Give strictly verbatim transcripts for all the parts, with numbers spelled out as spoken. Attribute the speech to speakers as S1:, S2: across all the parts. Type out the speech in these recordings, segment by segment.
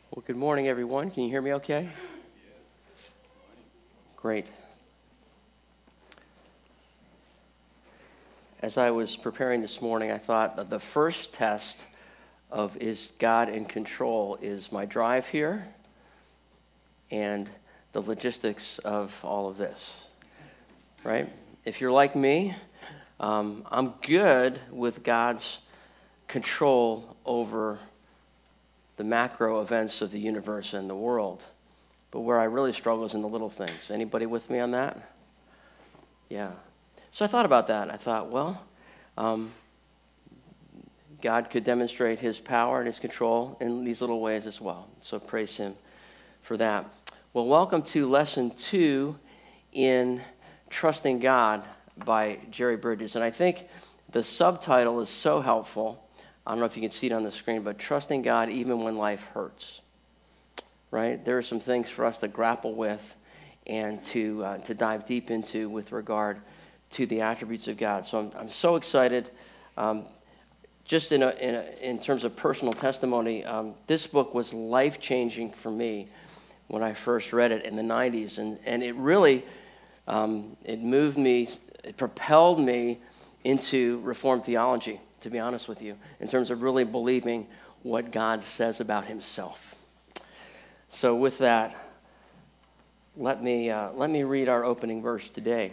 S1: Well, good morning, everyone. Can you hear me okay? Great. As I was preparing this morning, I thought that the first test of is God in control is my drive here and the logistics of all of this, right? If you're like me, um, I'm good with God's control over the macro events of the universe and the world. But where I really struggle is in the little things. Anybody with me on that? Yeah. So I thought about that. I thought, well, um, God could demonstrate his power and his control in these little ways as well. So praise him for that. Well, welcome to lesson two in Trusting God by Jerry Bridges. And I think the subtitle is so helpful. I don't know if you can see it on the screen, but Trusting God Even When Life Hurts. Right? There are some things for us to grapple with and to uh, to dive deep into with regard to the attributes of God. So I'm I'm so excited. Um, just in a, in, a, in terms of personal testimony, um, this book was life changing for me when I first read it in the nineties, and and it really um, it moved me, it propelled me into Reformed theology. To be honest with you, in terms of really believing what God says about himself. So with that, let me uh, let me read our opening verse today.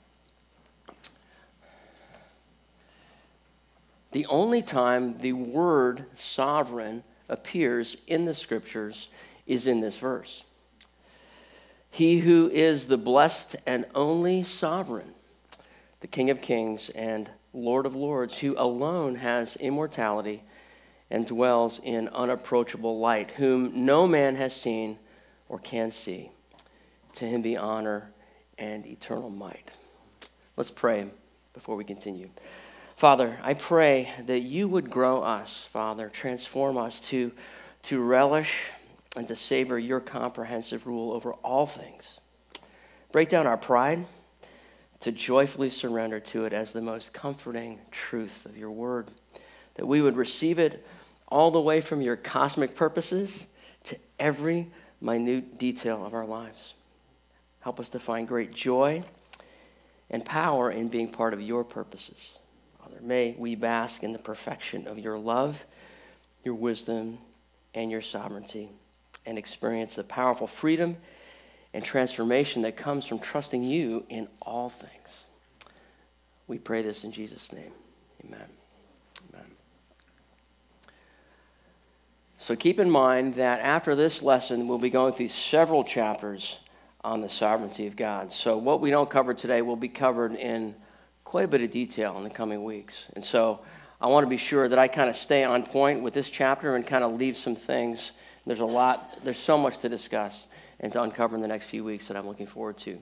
S1: The only time the word sovereign appears in the scriptures is in this verse. He who is the blessed and only sovereign, the King of kings and Lord of lords, who alone has immortality and dwells in unapproachable light, whom no man has seen or can see. To him be honor and eternal might. Let's pray before we continue. Father, I pray that you would grow us, Father, transform us to, to relish and to savor your comprehensive rule over all things. Break down our pride to joyfully surrender to it as the most comforting truth of your word, that we would receive it all the way from your cosmic purposes to every minute detail of our lives. Help us to find great joy and power in being part of your purposes. Father, may we bask in the perfection of your love, your wisdom, and your sovereignty, and experience the powerful freedom and transformation that comes from trusting you in all things. We pray this in Jesus' name. Amen. Amen. So keep in mind that after this lesson, we'll be going through several chapters on the sovereignty of God. So what we don't cover today will be covered in quite a bit of detail in the coming weeks. And so I want to be sure that I kind of stay on point with this chapter and kind of leave some things. There's a lot, there's so much to discuss and to uncover in the next few weeks that I'm looking forward to.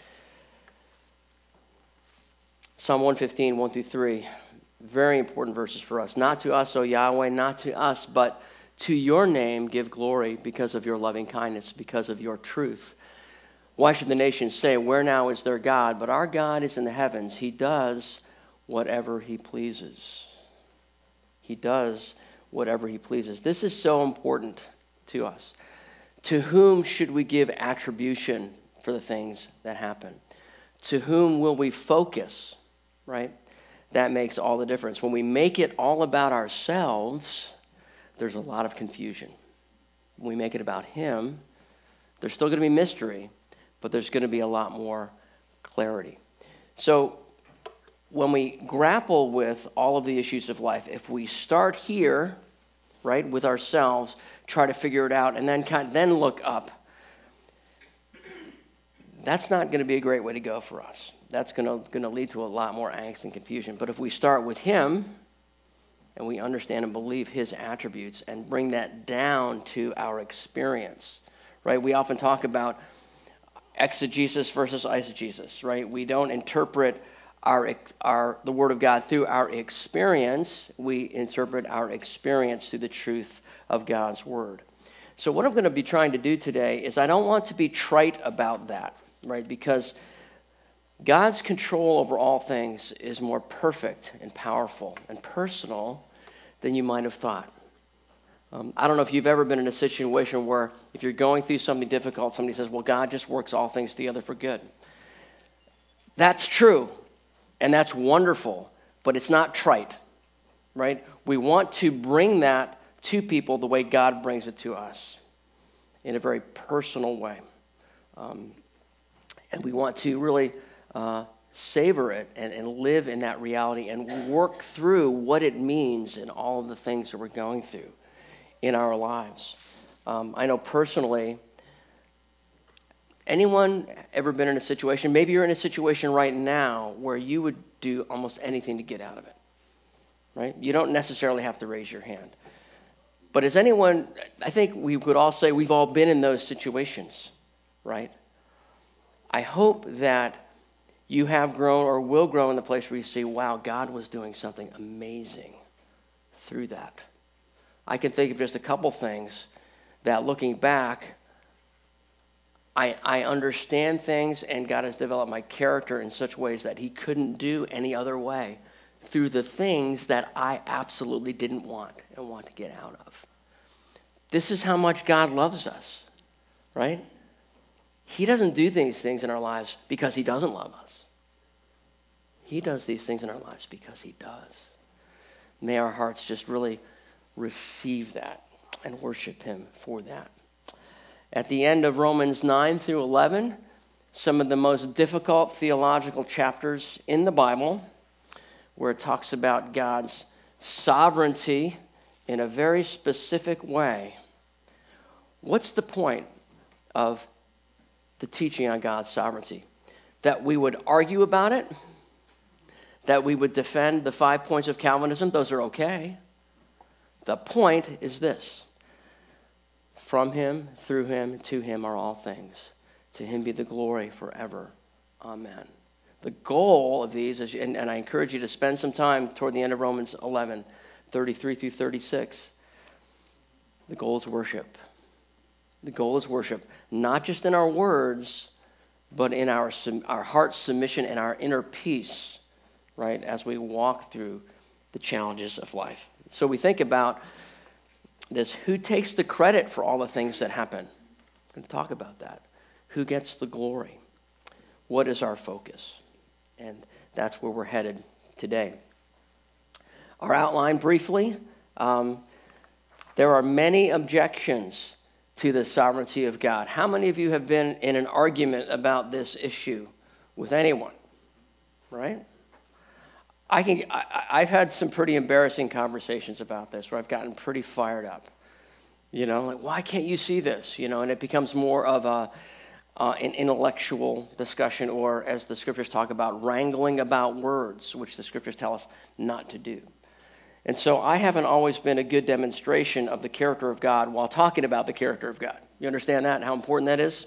S1: Psalm one fifteen, one through three, very important verses for us. Not to us, O Yahweh, not to us, but to your name give glory because of your loving kindness, because of your truth. Why should the nations say, where now is their God? But our God is in the heavens. He does whatever he pleases. He does whatever he pleases. This is so important to us. To whom should we give attribution for the things that happen? To whom will we focus, right? That makes all the difference. When we make it all about ourselves, there's a lot of confusion. When we make it about him, there's still going to be mystery, but there's going to be a lot more clarity. So when we grapple with all of the issues of life, if we start here, right, with ourselves, try to figure it out, and then kind of, then look up, that's not going to be a great way to go for us. That's going to going to lead to a lot more angst and confusion. But if we start with him, and we understand and believe his attributes, and bring that down to our experience, right? We often talk about exegesis versus eisegesis, right? We don't interpret our our the Word of God through our experience. We interpret our experience through the truth of God's Word. So what I'm going to be trying to do today is I don't want to be trite about that, right? Because God's control over all things is more perfect and powerful and personal than you might have thought. Um, I don't know if you've ever been in a situation where if you're going through something difficult, somebody says, well, God just works all things together for good. That's true, and that's wonderful, but it's not trite, right? We want to bring that to people the way God brings it to us, in a very personal way. Um, and we want to really uh, savor it and, and live in that reality and work through what it means in all of the things that we're going through in our lives. Um, I know personally, anyone ever been in a situation, maybe you're in a situation right now where you would do almost anything to get out of it, right? You don't necessarily have to raise your hand. But as anyone, I think we could all say we've all been in those situations, right? I hope that you have grown or will grow in the place where you see, wow, God was doing something amazing through that. I can think of just a couple things that looking back, I, I understand things, and God has developed my character in such ways that he couldn't do any other way through the things that I absolutely didn't want and want to get out of. This is how much God loves us, right? He doesn't do these things in our lives because he doesn't love us. He does these things in our lives because he does. May our hearts just really receive that and worship him for that. At the end of Romans nine through eleven, some of the most difficult theological chapters in the Bible, where it talks about God's sovereignty in a very specific way. What's the point of the teaching on God's sovereignty? That we would argue about it? That we would defend the five points of Calvinism? Those are okay. The point is this: from him, through him, to him are all things. To him be the glory forever. Amen. The goal of these, is, and, and I encourage you to spend some time toward the end of Romans eleven, thirty-three through thirty-six. The goal is worship. The goal is worship, not just in our words, but in our our heart submission and our inner peace, right, as we walk through the challenges of life. So we think about this: who takes the credit for all the things that happen? We're going to talk about that. Who gets the glory? What is our focus? And that's where we're headed today. Our outline briefly. Um, there are many objections to the sovereignty of God. How many of you have been in an argument about this issue with anyone? Right? I can. I, I've had some pretty embarrassing conversations about this where I've gotten pretty fired up. You know, like, why can't you see this? You know, and it becomes more of a uh, an intellectual discussion, or as the scriptures talk about, wrangling about words, which the scriptures tell us not to do. And so I haven't always been a good demonstration of the character of God while talking about the character of God. You understand that and how important that is?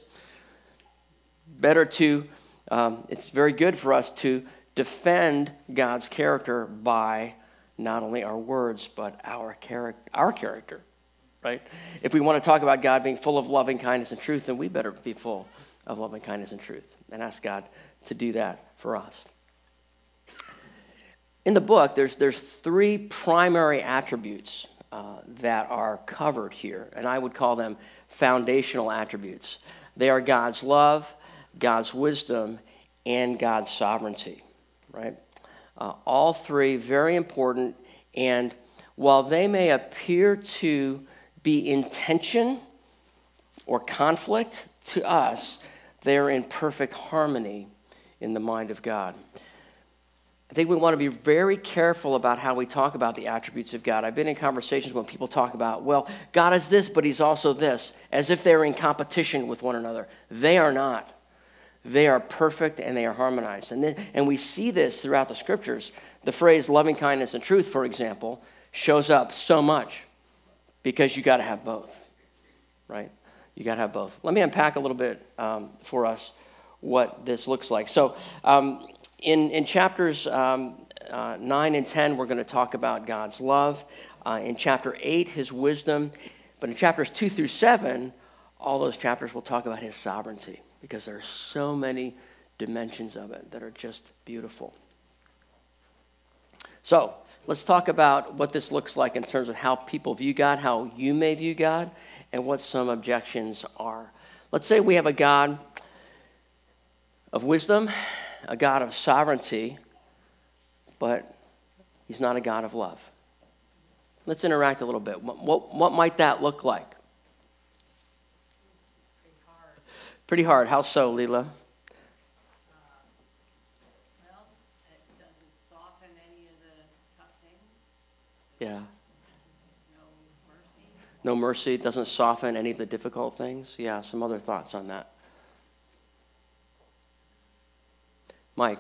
S1: Better to, um, it's very good for us to defend God's character by not only our words, but our character, our character, right? If we want to talk about God being full of loving kindness and truth, then we better be full of loving kindness and truth and ask God to do that for us. In the book, there's there's three primary attributes uh, that are covered here, and I would call them foundational attributes. They are God's love, God's wisdom, and God's sovereignty, right? Uh, all three very important, and while they may appear to be in tension or conflict to us, they are in perfect harmony in the mind of God. I think we want to be very careful about how we talk about the attributes of God. I've been in conversations when people talk about, well, God is this, but he's also this, as if they're in competition with one another. They are not. They are perfect and they are harmonized. And then, and we see this throughout the scriptures. The phrase loving kindness and truth, for example, shows up so much because you got to have both, right? You got to have both. Let me unpack a little bit um, for us what this looks like. So um, in, in chapters um, uh, nine and ten, we're going to talk about God's love. Uh, in chapter eight, his wisdom. But in chapters two through seven, all those chapters will talk about his sovereignty, because there are so many dimensions of it that are just beautiful. So let's talk about what this looks like in terms of how people view God, how you may view God, and what some objections are. Let's say we have a God of wisdom, a God of sovereignty, but he's not a God of love. Let's interact a little bit. What, what, what might that look like?
S2: Pretty hard.
S1: Pretty hard. How so, Leela?
S2: Uh, well, it doesn't soften any of the tough things.
S1: Yeah.
S2: There's just no mercy.
S1: No mercy. It doesn't soften any of the difficult things. Yeah, some other thoughts on that. Mike?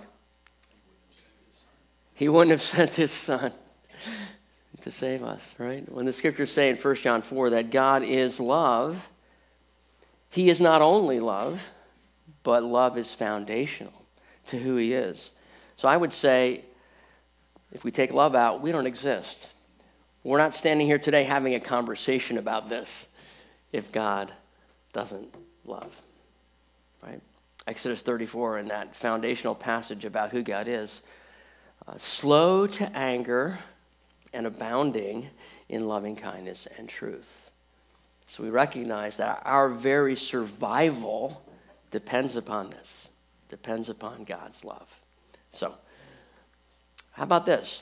S1: He wouldn't have sent his son to save us, right? When the scriptures say in First John four that God is love, he is not only love, but love is foundational to who he is. So I would say, if we take love out, we don't exist. We're not standing here today having a conversation about this if God doesn't love, right? Exodus thirty-four, in that foundational passage about who God is, uh, slow to anger and abounding in loving kindness and truth. So we recognize that our very survival depends upon this, depends upon God's love. So, how about this?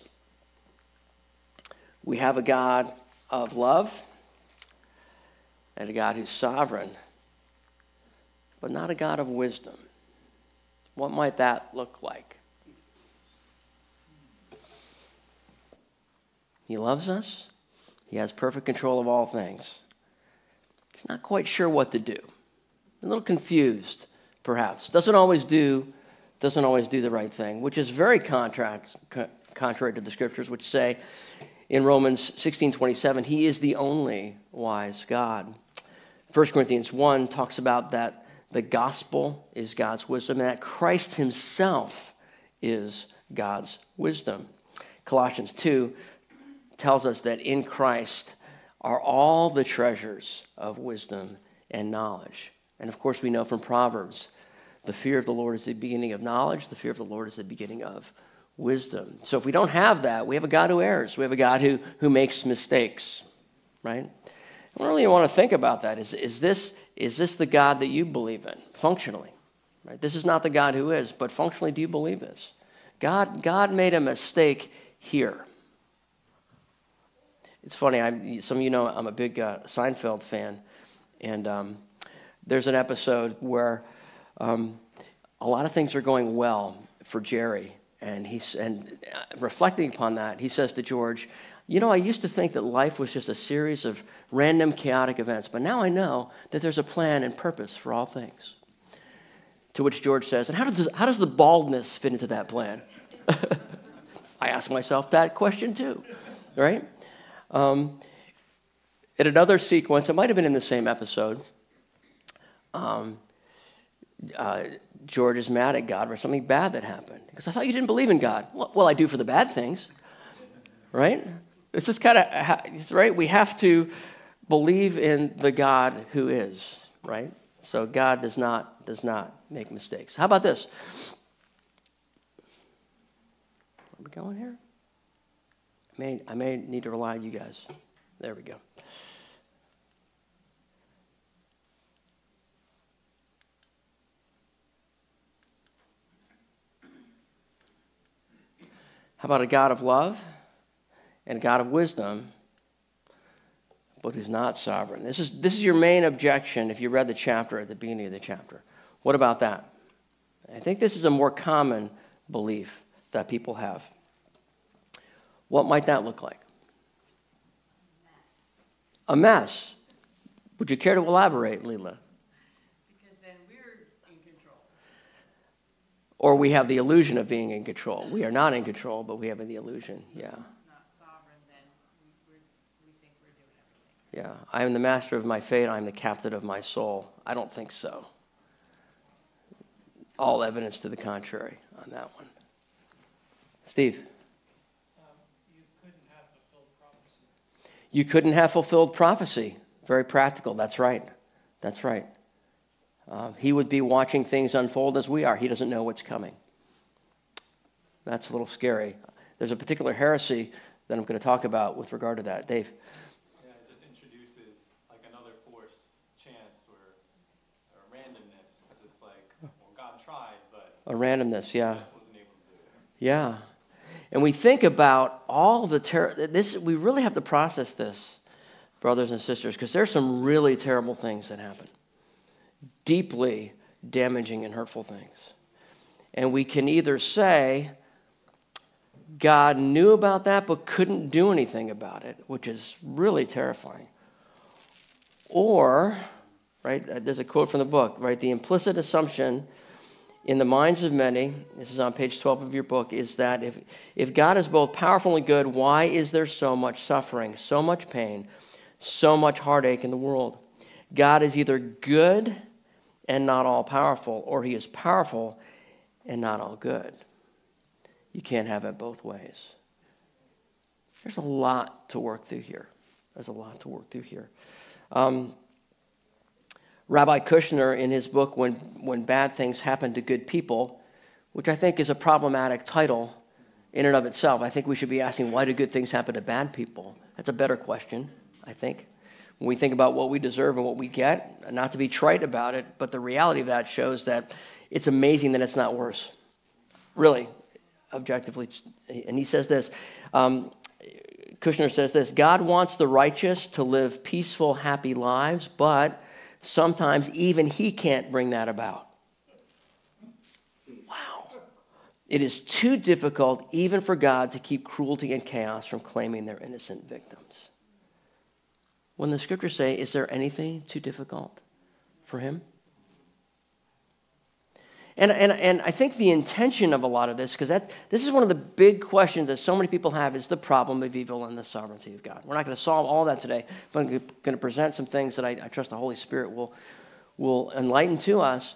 S1: We have a God of love and a God who's sovereign, but not a God of wisdom. What might that look like? He loves us. He has perfect control of all things. He's not quite sure what to do. A little confused, perhaps. Doesn't always do, doesn't always do the right thing, which is very contract, co- contrary to the scriptures, which say in Romans sixteen twenty-seven, he is the only wise God. First Corinthians one talks about that the gospel is God's wisdom and that Christ himself is God's wisdom. Colossians two tells us that in Christ are all the treasures of wisdom and knowledge. And of course, we know from Proverbs, the fear of the Lord is the beginning of knowledge. The fear of the Lord is the beginning of wisdom. So if we don't have that, we have a God who errs. We have a God who, who makes mistakes, right? I really want to think about that. Is, is this, is this the God that you believe in, functionally? Right? This is not the God who is, but functionally, do you believe this? God, God made a mistake here. It's funny, I'm, some of you know I'm a big uh, Seinfeld fan, and um, there's an episode where um, a lot of things are going well for Jerry, and he's and reflecting upon that, he says to George, you know, I used to think that life was just a series of random, chaotic events, but now I know that there's a plan and purpose for all things. To which George says, and how does this, how does the baldness fit into that plan? I ask myself that question too, right? Um, in another sequence, it might have been in the same episode, um, uh, George is mad at God for something bad that happened. Because I thought you didn't believe in God. Well, well I do for the bad things, right? It's just kind of, right? We have to believe in the God who is, right? So God does not does not make mistakes. How about this? Are we going here? I may I may need to rely on you guys. There we go. How about a God of love and a God of wisdom, but who's not sovereign? This is this is your main objection if you read the chapter at the beginning of the chapter. What about that? I think this is a more common belief that people have. What might that look like? A mess. Would you care to elaborate, Leela?
S2: Because then we're in control.
S1: Or we have the illusion of being in control. We are not in control, but we have the illusion. Yeah.
S2: Not sovereign, then we, we're, we think we're doing everything.
S1: Yeah. I am the master of my fate. I am the captain of my soul. I don't think so. All evidence to the contrary on that one. Steve?
S3: Um, you couldn't have fulfilled prophecy.
S1: You couldn't have fulfilled prophecy. Very practical. That's right. That's right. Uh, he would be watching things unfold as we are. He doesn't know what's coming. That's a little scary. There's a particular heresy that I'm going to talk about with regard to that. Dave?
S4: Yeah, it just introduces like another force, chance or, or randomness, because it's like, well, God tried, but
S1: A randomness, yeah.
S4: he just wasn't able to do it.
S1: Yeah. And we think about all the terror. This, we really have to process this, brothers and sisters, because there's some really terrible things that happen. Deeply damaging and hurtful things. And we can either say, God knew about that but couldn't do anything about it, which is really terrifying. Or, right, there's a quote from the book, right, the implicit assumption in the minds of many, this is on page twelve of your book, is that if, if God is both powerful and good, why is there so much suffering, so much pain, so much heartache in the world? God is either good and not all powerful, or he is powerful and not all good. You can't have it both ways. There's a lot to work through here. There's a lot to work through here. Um, Rabbi Kushner, in his book, When, When Bad Things Happen to Good People, which I think is a problematic title in and of itself. I think we should be asking, why do good things happen to bad people? That's a better question, I think. When we think about what we deserve and what we get, not to be trite about it, but the reality of that shows that it's amazing that it's not worse. Really, objectively. And he says this, um, Kushner says this, God wants the righteous to live peaceful, happy lives, but sometimes even he can't bring that about. Wow. It is too difficult even for God to keep cruelty and chaos from claiming their innocent victims. When the scriptures say, is there anything too difficult for him? And, and, and I think the intention of a lot of this, because that this is one of the big questions that so many people have, is the problem of evil and the sovereignty of God. We're not going to solve all that today, but I'm going to present some things that I, I trust the Holy Spirit will, will enlighten to us.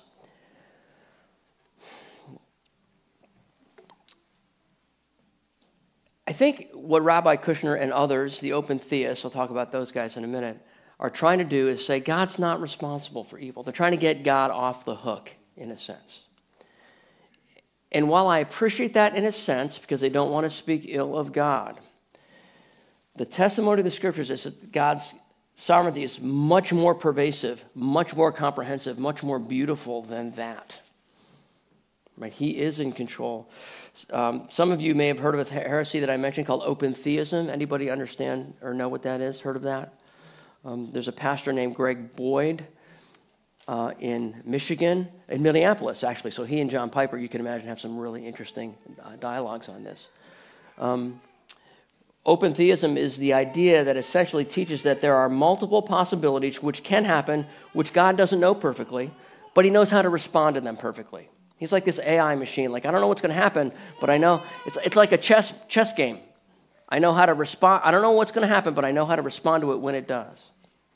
S1: I think what Rabbi Kushner and others, the open theists, we'll talk about those guys in a minute, are trying to do is say God's not responsible for evil. They're trying to get God off the hook, in a sense. And while I appreciate that in a sense, because they don't want to speak ill of God, the testimony of the scriptures is that God's sovereignty is much more pervasive, much more comprehensive, much more beautiful than that. Right? He is in control. Um, some of you may have heard of a heresy that I mentioned called open theism. Anybody understand or know what that is? Heard of that? Um, there's a pastor named Greg Boyd uh, in Michigan, in Minneapolis, actually. So he and John Piper, you can imagine, have some really interesting uh, dialogues on this. Um, open theism is the idea that essentially teaches that there are multiple possibilities which can happen, which God doesn't know perfectly, but he knows how to respond to them perfectly. He's like this A I machine. Like, I don't know what's going to happen, but I know it's it's like a chess chess game. I know how to respond. I don't know what's going to happen, but I know how to respond to it when it does.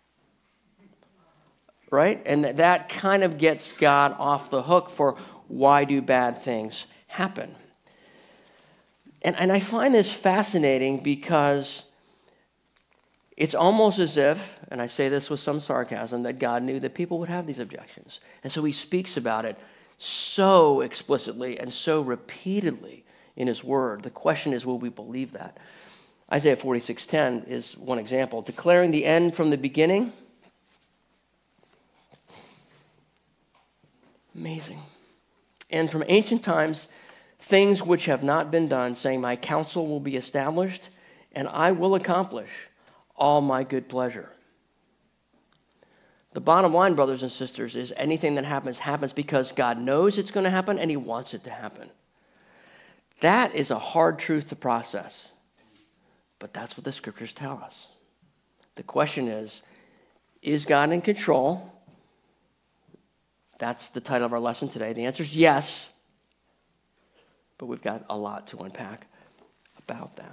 S1: Right? And that, that kind of gets God off the hook for why do bad things happen. And and I find this fascinating because it's almost as if, and I say this with some sarcasm, that God knew that people would have these objections. And so he speaks about it so explicitly and so repeatedly in his word. The question is, will we believe that? Isaiah forty-six ten is one example. Declaring the end from the beginning. Amazing. And from ancient times, things which have not been done, saying, my counsel will be established, and I will accomplish all my good pleasure. The bottom line, brothers and sisters, is anything that happens, happens because God knows it's going to happen and he wants it to happen. That is a hard truth to process. But that's what the scriptures tell us. The question is, is God in control? That's the title of our lesson today. The answer is yes. But we've got a lot to unpack about that.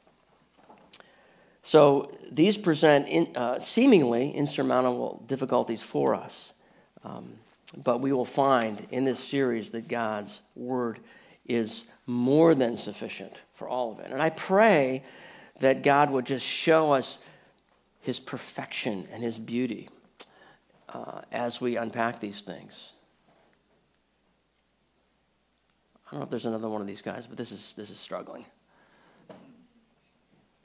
S1: So these present in, uh, seemingly insurmountable difficulties for us. Um, but we will find in this series that God's word is more than sufficient for all of it. And I pray that God would just show us his perfection and his beauty uh, as we unpack these things. I don't know if there's another one of these guys, but this is this is struggling.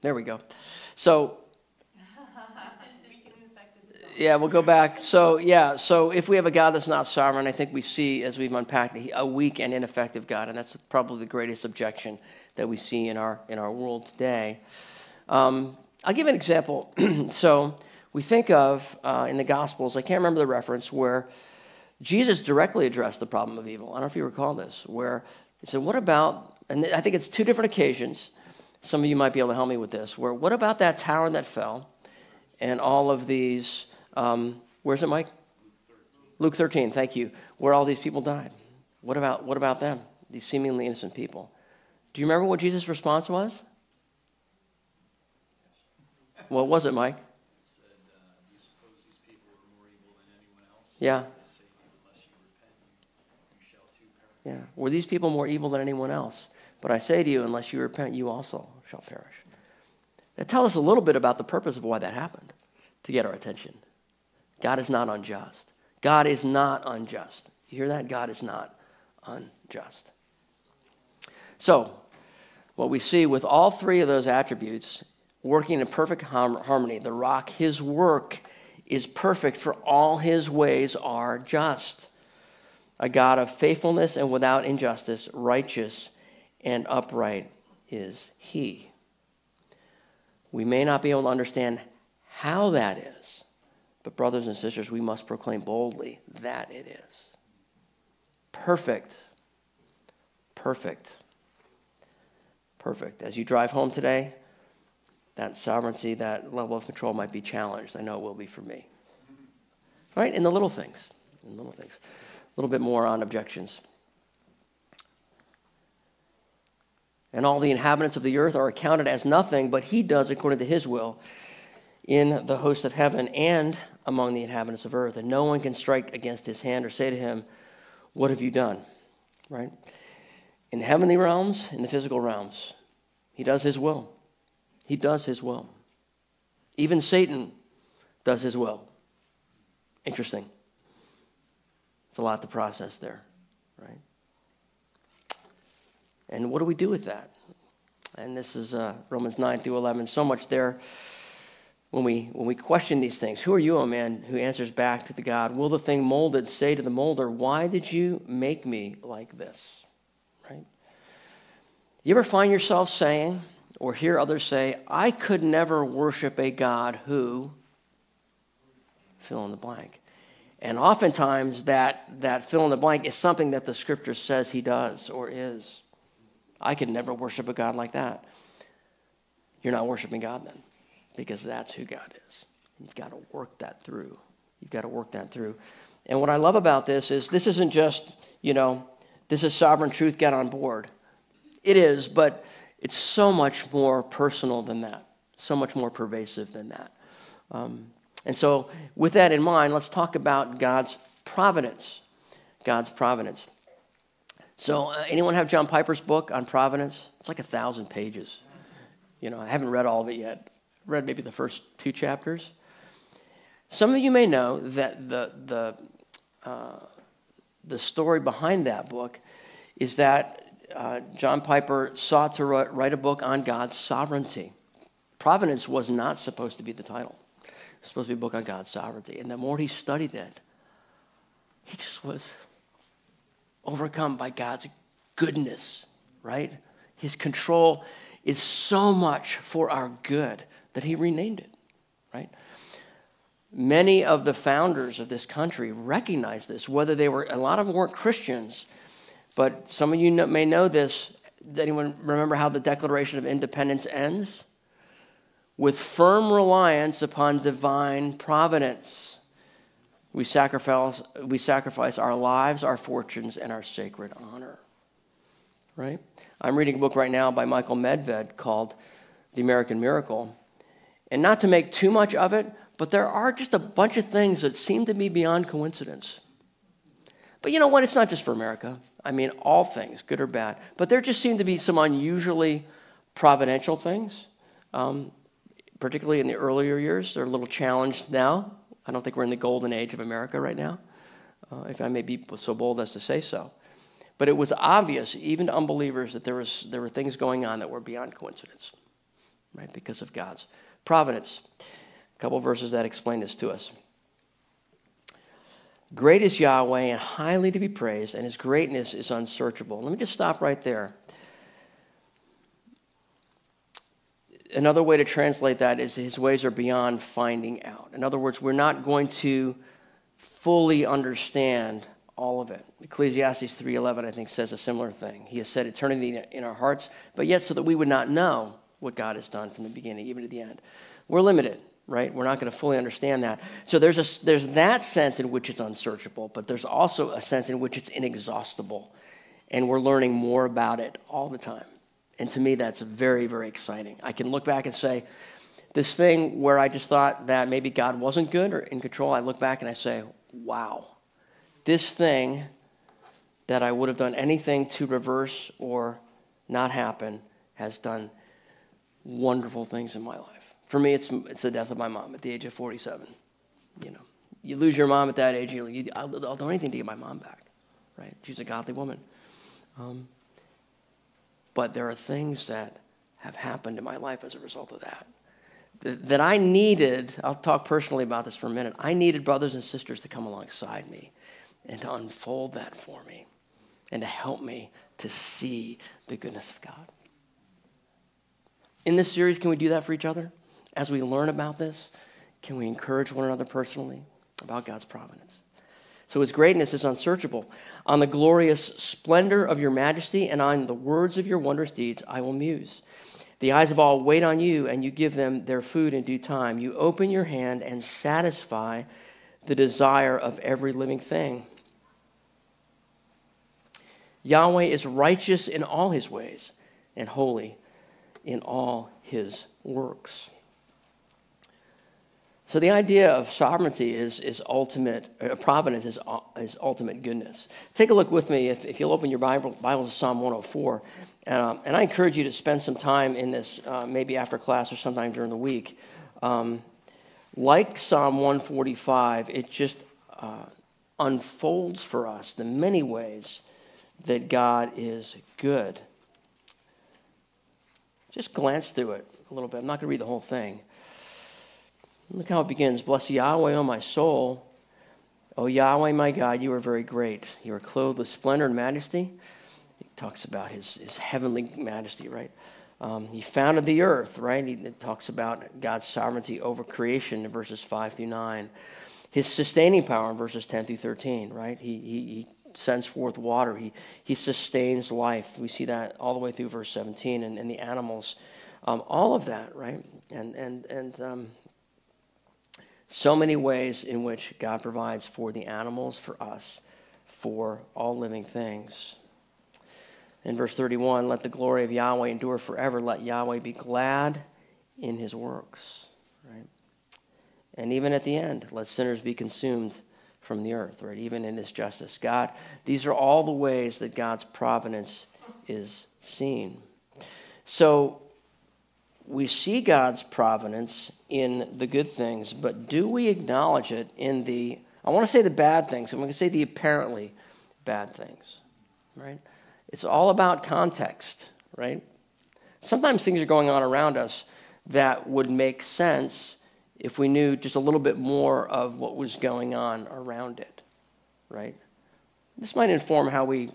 S1: There we go. So,
S2: We can infect the dog.
S1: yeah, we'll go back. So, yeah, so if we have a God that's not sovereign, I think we see, as we've unpacked, a weak and ineffective God, and that's probably the greatest objection that we see in our in our world today. Um, I'll give an example. So, we think of, uh, in the Gospels, I can't remember the reference, where Jesus directly addressed the problem of evil. I don't know if you recall this, where he said, what about, and I think it's two different occasions. Some of you might be able to help me with this, where what about that tower that fell and all of these, um, where's it, Mike? Luke thirteen, thank you, where all these people died. What about what about them, these seemingly innocent people? Do you remember what Jesus' response was? What was it, Mike?
S5: Said, uh, do you suppose these people are more evil than anyone else?
S1: Yeah.
S5: I say to you, unless you repent, you, you shall too perish.
S1: Yeah. Were these people more evil than anyone else? But I say to you, unless you repent, you also shall perish. That tells us a little bit about the purpose of why that happened, to get our attention. God is not unjust. God is not unjust. You hear that? God is not unjust. So, what we see with all three of those attributes working in perfect harmony, the rock, his work is perfect, for all his ways are just. A God of faithfulness and without injustice, righteous and upright is he. We may not be able to understand how that is, but brothers and sisters, we must proclaim boldly that it is. Perfect. Perfect. Perfect. As you drive home today, that sovereignty, that level of control might be challenged. I know it will be for me. Right? In the little things. In little things. A little bit more on objections. And all the inhabitants of the earth are accounted as nothing, but he does according to his will in the host of heaven and among the inhabitants of earth. And no one can strike against his hand or say to him, what have you done? Right? In the heavenly realms, in the physical realms, he does his will. He does his will. Even Satan does his will. Interesting. It's a lot to process there, right? And what do we do with that? And this is uh, Romans nine through eleven. So much there when we when we question these things. Who are you, O man, who answers back to the God? Will the thing molded say to the molder, why did you make me like this? Right? You ever find yourself saying, or hear others say, I could never worship a God who, fill in the blank. And oftentimes that, that fill in the blank is something that the scripture says he does or is. I could never worship a God like that. You're not worshiping God then, because that's who God is. You've got to work that through. You've got to work that through. And what I love about this is this isn't just, you know, this is sovereign truth, get on board. It is, but it's so much more personal than that, so much more pervasive than that. Um, and so with that in mind, let's talk about God's providence. God's providence. So uh, anyone have John Piper's book on providence? It's like a thousand pages. You know, I haven't read all of it yet. I read maybe the first two chapters. Some of you may know that the the uh, the story behind that book is that uh, John Piper sought to write a book on God's sovereignty. Providence was not supposed to be the title. It was supposed to be a book on God's sovereignty. And the more he studied it, he just was overcome by God's goodness, right? His control is so much for our good that he renamed it, right? Many of the founders of this country recognized this, whether they were, a lot of them weren't Christians, but some of you know, may know this. Does anyone remember how the Declaration of Independence ends? With firm reliance upon divine providence. We sacrifice, we sacrifice our lives, our fortunes, and our sacred honor. Right? I'm reading a book right now by Michael Medved called The American Miracle. And not to make too much of it, but there are just a bunch of things that seem to be beyond coincidence. But you know what? It's not just for America. I mean, all things, good or bad. But there just seem to be some unusually providential things, um, particularly in the earlier years. They're a little challenged now. I don't think we're in the golden age of America right now, uh, if I may be so bold as to say so. But it was obvious, even to unbelievers, that there was there were things going on that were beyond coincidence. right? Because of God's providence. A couple verses that explain this to us. Great is Yahweh and highly to be praised, and his greatness is unsearchable. Let me just stop right there. Another way to translate that is his ways are beyond finding out. In other words, we're not going to fully understand all of it. Ecclesiastes three eleven, I think, says a similar thing. He has set eternity in our hearts, but yet so that we would not know what God has done from the beginning, even to the end. We're limited, right? We're not going to fully understand that. So there's a, there's that sense in which it's unsearchable, but there's also a sense in which it's inexhaustible, and we're learning more about it all the time. And to me, that's very, very exciting. I can look back and say, this thing where I just thought that maybe God wasn't good or in control, I look back and I say, wow, this thing that I would have done anything to reverse or not happen has done wonderful things in my life. For me, it's it's the death of my mom at the age of forty-seven. You know, you lose your mom at that age, you're like, I'll, I'll do anything to get my mom back, right? She's a godly woman. Um, but there are things that have happened in my life as a result of that. That I needed, I'll talk personally about this for a minute, I needed brothers and sisters to come alongside me and to unfold that for me and to help me to see the goodness of God. In this series, can we do that for each other? As we learn about this, can we encourage one another personally about God's providence? So his greatness is unsearchable. On the glorious splendor of your majesty and on the words of your wondrous deeds, I will muse. The eyes of all wait on you, and you give them their food in due time. You open your hand and satisfy the desire of every living thing. Yahweh is righteous in all his ways and holy in all his works. So the idea of sovereignty is, is ultimate, uh, providence is, uh, is ultimate goodness. Take a look with me, if, if you'll open your Bible, Bible to Psalm one oh four. And, um, and I encourage you to spend some time in this, uh, maybe after class or sometime during the week. Um, like Psalm one forty-five, it just uh, unfolds for us the many ways that God is good. Just glance through it a little bit. I'm not going to read the whole thing. Look how it begins. Bless Yahweh, O my soul. O Yahweh, my God, you are very great. You are clothed with splendor and majesty. He talks about his, his heavenly majesty, right? Um, he founded the earth, right? He it talks about God's sovereignty over creation in verses five through nine. His sustaining power in verses ten through thirteen, right? He, he, he sends forth water. He, he sustains life. We see that all the way through verse seventeen, and, and the animals. Um, all of that, right? And, and, and, um, so many ways in which God provides for the animals, for us, for all living things. In verse thirty-one, let the glory of Yahweh endure forever. Let Yahweh be glad in his works. Right? And even at the end, let sinners be consumed from the earth, right? Even in his justice. God, these are all the ways that God's providence is seen. So we see God's providence in the good things, but do we acknowledge it in the, I want to say the bad things, I'm going to say the apparently bad things, right? It's all about context, right? Sometimes things are going on around us that would make sense if we knew just a little bit more of what was going on around it, right? This might inform how we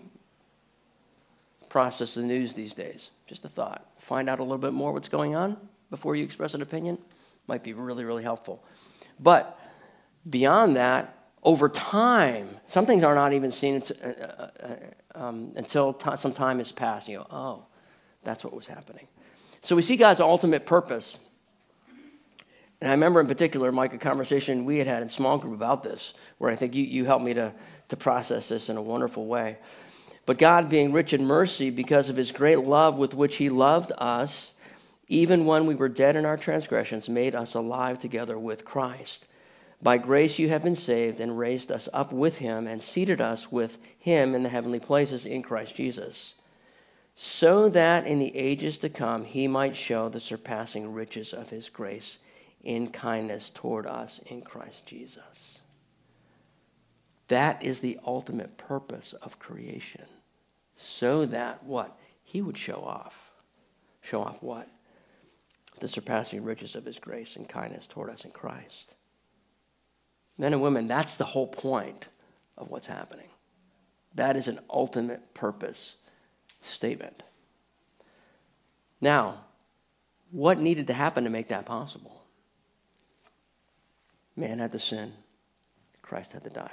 S1: process the news these days. Just a thought. Find out a little bit more what's going on before you express an opinion. Might be really, really helpful. But beyond that, over time, some things are not even seen until, uh, uh, um, until t- some time has passed. You go, oh, that's what was happening. So we see God's ultimate purpose. And I remember in particular, Mike, a conversation we had had in small group about this, where I think you, you helped me to, to process this in a wonderful way. But God, being rich in mercy, because of his great love with which he loved us, even when we were dead in our transgressions, made us alive together with Christ. By grace you have been saved, and raised us up with him, and seated us with him in the heavenly places in Christ Jesus, so that in the ages to come he might show the surpassing riches of his grace in kindness toward us in Christ Jesus. That is the ultimate purpose of creation. So that what? He would show off. Show off what? the surpassing riches of his grace and kindness toward us in Christ. Men and women, that's the whole point of what's happening. That is an ultimate purpose statement. Now, what needed to happen to make that possible? Man had to sin. Christ had to die.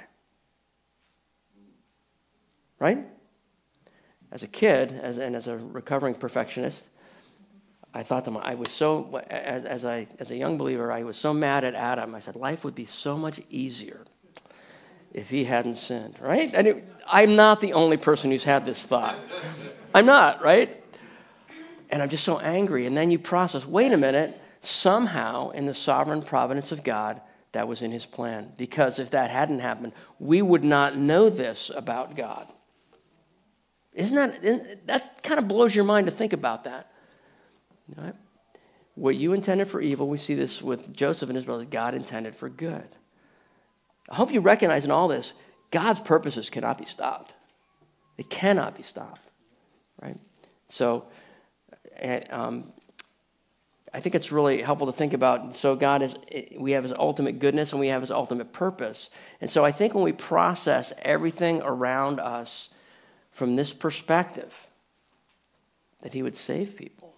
S1: Right? As a kid, as and as a recovering perfectionist, I thought to my, I was so as, as I as a young believer, I was so mad at Adam. I said life would be so much easier if he hadn't sinned. Right? And it, I'm not the only person who's had this thought. I'm not. Right? And I'm just so angry. And then you process. Wait a minute. Somehow, in the sovereign providence of God, that was in His plan. Because if that hadn't happened, we would not know this about God. Isn't that, that kind of blows your mind to think about that. Right? What you intended for evil, we see this with Joseph and his brothers, God intended for good. I hope you recognize in all this, God's purposes cannot be stopped. They cannot be stopped. Right? So, um, I think it's really helpful to think about, so God is, we have His ultimate goodness and we have His ultimate purpose. And so I think when we process everything around us from this perspective, that He would save people,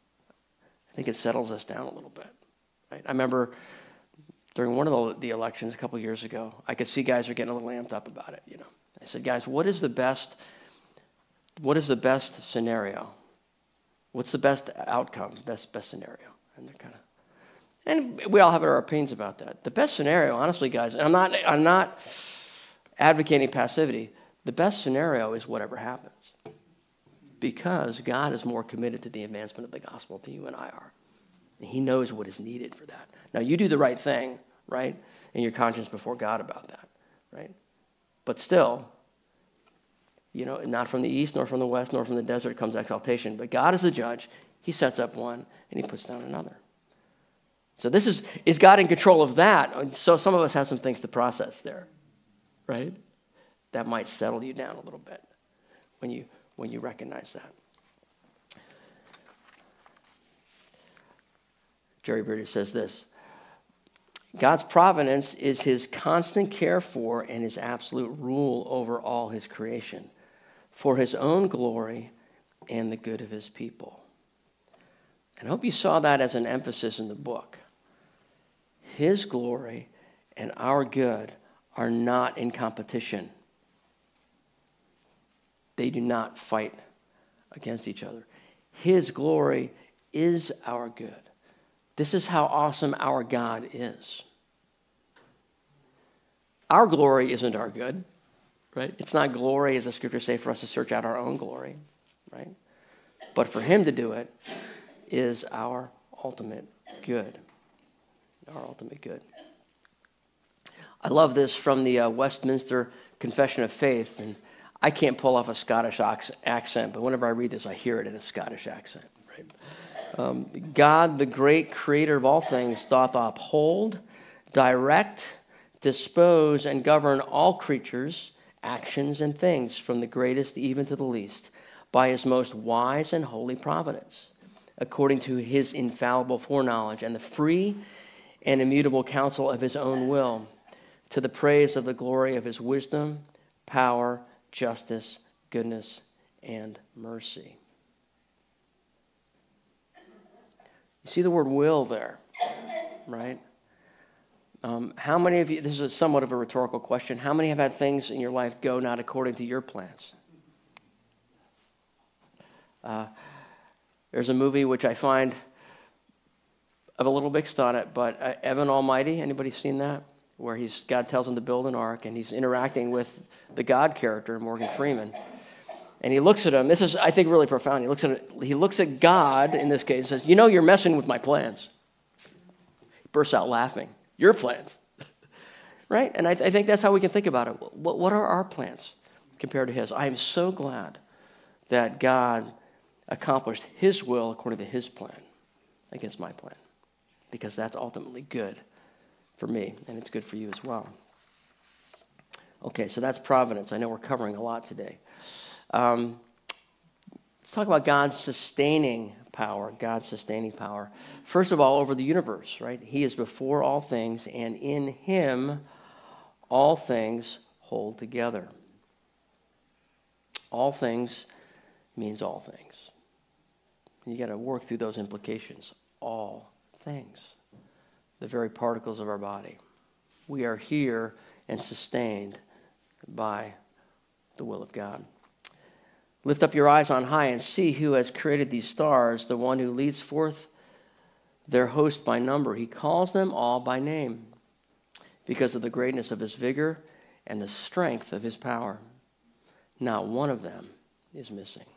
S1: I think it settles us down a little bit. Right? I remember during one of the, the elections a couple of years ago, I could see guys are getting a little amped up about it. You know, I said, guys, what is the best? What is the best scenario? What's the best outcome? Best best scenario? And they're kind of, and we all have our opinions about that. The best scenario, honestly, guys, and I'm not I'm not advocating passivity. The best scenario is whatever happens, because God is more committed to the advancement of the gospel than you and I are. And He knows what is needed for that. Now, you do the right thing, right, in your conscience before God about that, right? But still, you know, not from the east, nor from the west, nor from the desert comes exaltation. But God is the judge. He sets up one, and He puts down another. So this is, is God in control of that? So some of us have some things to process there, right? That might settle you down a little bit when you when you recognize that. Jerry Bridges says this: God's providence is His constant care for and His absolute rule over all His creation, for His own glory and the good of His people. And I hope you saw that as an emphasis in the book. His glory and our good are not in competition. They do not fight against each other. His glory is our good. This is how awesome our God is. Our glory isn't our good, right? It's not glory, as the scriptures say, for us to search out our own glory, right? But for Him to do it is our ultimate good. Our ultimate good. I love this from the uh, Westminster Confession of Faith, and I can't pull off a Scottish accent, but whenever I read this, I hear it in a Scottish accent. Right? Um, God, the great creator of all things, doth uphold, direct, dispose, and govern all creatures, actions, and things, from the greatest even to the least, by His most wise and holy providence, according to His infallible foreknowledge and the free and immutable counsel of His own will, to the praise of the glory of His wisdom, power, justice, goodness, and mercy. You see the word will there, right? Um, how many of you, this is a somewhat of a rhetorical question, how many have had things in your life go not according to your plans? Uh, there's a movie which I find of a little mixed on it, but uh, Evan Almighty, anybody seen that? Where he's God tells him to build an ark, and he's interacting with the God character, Morgan Freeman. And he looks at him. This is, I think, really profound. He looks at it, he looks at God in this case and says, "You know, you're messing with my plans." He bursts out laughing. Your plans, right? And I, th- I think that's how we can think about it. What, what are our plans compared to His? I am so glad that God accomplished His will according to His plan against my plan, because that's ultimately good for me, and it's good for you as well. Okay, so that's providence. I know we're covering a lot today. Um, Let's talk about God's sustaining power. God's sustaining power. First of all, over the universe, right? He is before all things, and in him all things hold together. All things means all things. You got to work through those implications. All things. The very particles of our body. We are here and sustained by the will of God. Lift up your eyes on high and see who has created these stars, the one who leads forth their host by number. He calls them all by name because of the greatness of his vigor and the strength of his power. Not one of them is missing.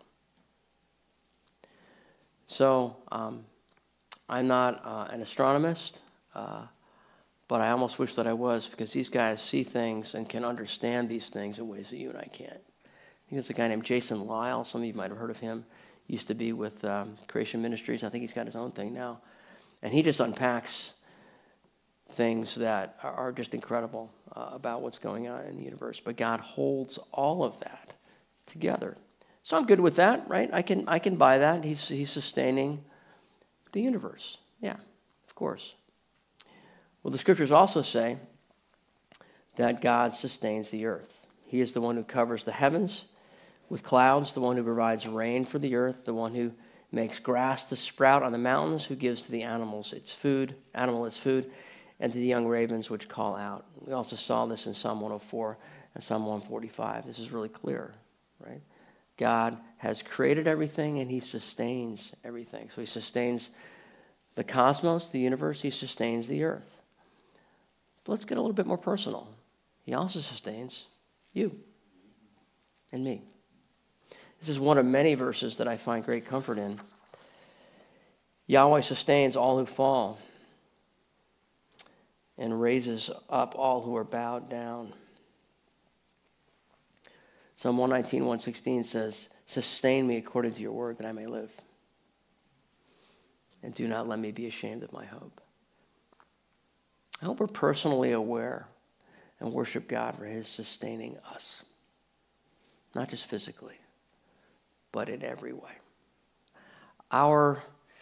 S1: So, um, I'm not uh, an astronomist, uh, but I almost wish that I was, because these guys see things and can understand these things in ways that you and I can't. I think there's a guy named Jason Lyle. Some of you might have heard of him. He used to be with um, Creation Ministries. I think he's got his own thing now. And he just unpacks things that are, are just incredible uh, about what's going on in the universe. But God holds all of that together. So I'm good with that, right? I can I can buy that. He's he's sustaining the universe. Yeah, of course. Well, the scriptures also say that God sustains the earth. He is the one who covers the heavens with clouds, the one who provides rain for the earth, the one who makes grass to sprout on the mountains, who gives to the animals its food, animal its food, and to the young ravens which call out. We also saw this in Psalm one oh four and Psalm one forty-five. This is really clear, right? God has created everything and he sustains everything. So he sustains the cosmos, the universe, he sustains the earth. But let's get a little bit more personal. He also sustains you and me. This is one of many verses that I find great comfort in. Yahweh sustains all who fall and raises up all who are bowed down. Psalm one nineteen, one sixteen says, sustain me according to your word that I may live. And do not let me be ashamed of my hope. I hope we're personally aware and worship God for his sustaining us. Not just physically, but in every way. Our,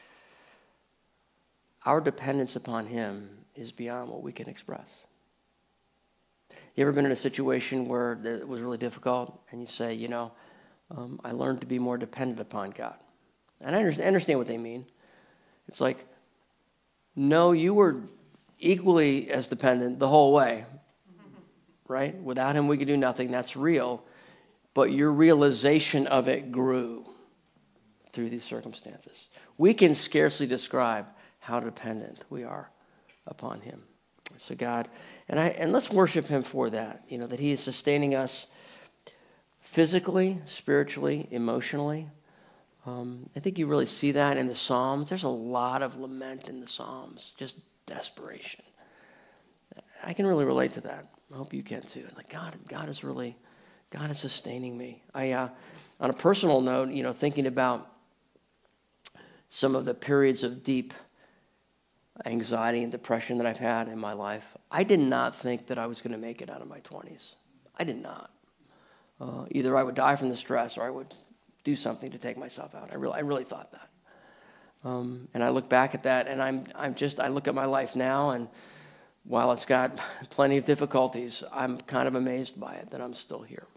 S1: our dependence upon him is beyond what we can express. You ever been in a situation where it was really difficult and you say, you know, um, I learned to be more dependent upon God. And I understand what they mean. It's like, no, you were equally as dependent the whole way, right? Without him, we could do nothing. That's real. But your realization of it grew through these circumstances. We can scarcely describe how dependent we are upon him. So God, and I, and let's worship him for that, you know, that he is sustaining us physically, spiritually, emotionally. Um, I think you really see that in the Psalms. There's a lot of lament in the Psalms, just desperation. I can really relate to that. I hope you can too. Like God, God is really, God is sustaining me. I, uh, on a personal note, you know, thinking about some of the periods of deep anxiety and depression that I've had in my life, I did not think that I was going to make it out of my twenties. I did not. Uh, either I would die from the stress or I would do something to take myself out. I really, I really thought that. Um, and I look back at that, and I'm, I'm just, I look at my life now, and while it's got plenty of difficulties, I'm kind of amazed by it that I'm still here.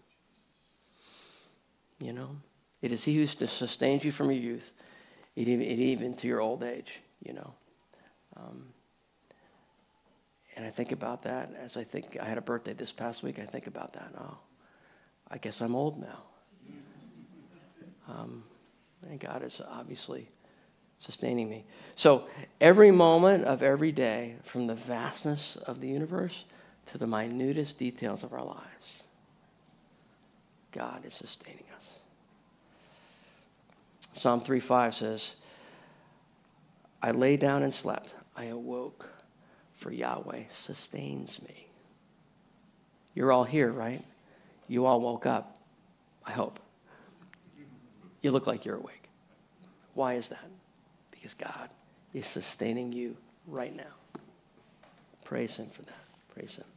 S1: You know, it is he who sustains you from your youth, even, even to your old age. You know. Um, and I think about that as I think, I had a birthday this past week, I think about that. Oh, I guess I'm old now. Um, and God is obviously sustaining me. So every moment of every day, from the vastness of the universe to the minutest details of our lives, God is sustaining us. Psalm three five says, I lay down and slept. I awoke, for Yahweh sustains me. You're all here, right? You all woke up, I hope. You look like you're awake. Why is that? Because God is sustaining you right now. Praise him for that. Praise him.